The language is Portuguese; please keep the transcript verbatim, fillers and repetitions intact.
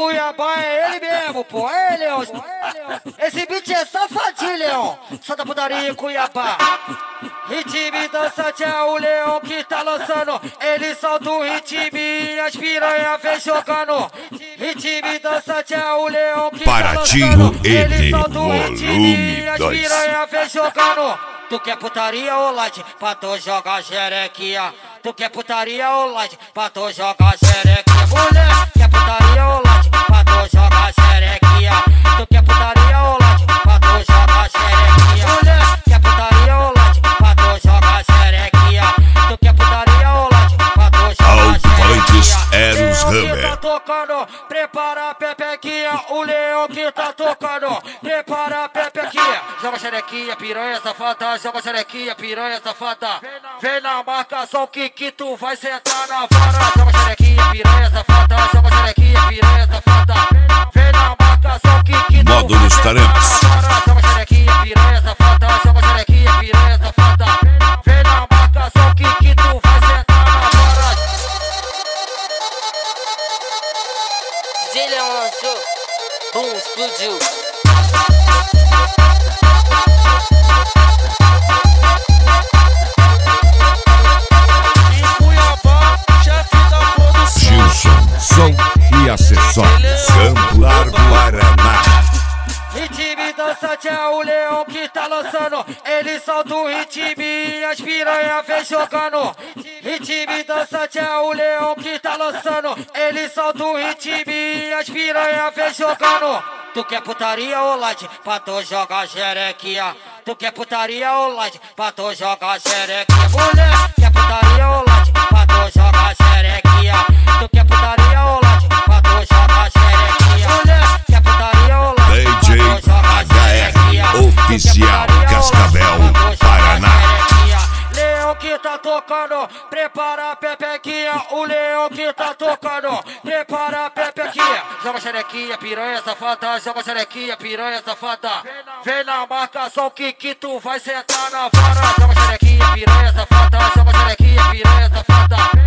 Cuiabá é ele mesmo, pô, é ele, Leão. Esse beat é safadinho, Leão. Santa putaria em Cuiabá. Ritmo dançante é o Leão que tá lançando. Ele solta o ritmo e as piranha vem jogando. Ritmo dançante é o Leão que tá lançando. Ele solta o ritmo e as piranha vem jogando. Tu quer putaria ou light pra tu jogar xerequinha? Tu quer putaria ou light pra tu jogar xerequinha? Mulher, quer putaria ou light pra tu jogar xerequinha? Tu quer putaria ou light pra tu jogar xerequinha? Mulher, quer putaria ou light pra tu jogar xerequinha? Tu quer putaria ou light pra tu jogar xerequinha? Eros Hammer. Tá tocando, prepara a pepequinha. O Leão que tá tocando, prepara a pepequinha. Joga xerequinha, piranha safada. Joga xerequinha, piranha safada. Vem na marcação que, que tu vai sentar na vara. Joga xerequinha, piranha safada. Joga xerequinha, piranha safada. Vem na marcação que, que tu Modo vai nos sentar na tarantes. vara. Joga xerequinha, piranha safada. Joga xerequinha, piranha safada. Vem na marcação que, que tu vai sentar na vara. D J Leão lançou, boom, explodiu. Som e acessórios. Campo Largo, Paraná. Ritmo dançante é o Leão que tá lançando. Ele solta o ritmo e as piranha vem jogando. Ritmo dançante é o Leão que tá lançando. Ele solta o ritmo e as piranha vem jogando. Tu quer putaria ou light pra tu jogar xerequinha? Tu quer putaria ou light pra tu jogar xerequinha? Mulher, quer putaria ou light pra tu jogar xerequinha? Tu quer putaria ou light pra tu jogar xerequinha? Mulher, quer putaria ou light D J H R Oficial Cascavel, Paraná. Leão que tá tocando, prepara a pepequinha. O Leão que tá tocando, prepara a pepequinha. Joga xerequinha, piranha safada. Joga xerequinha, piranha safada. Vem na marcação que, que tu vai sentar na vara. Joga xerequinha, piranha safada. Joga xerequinha, piranha safada.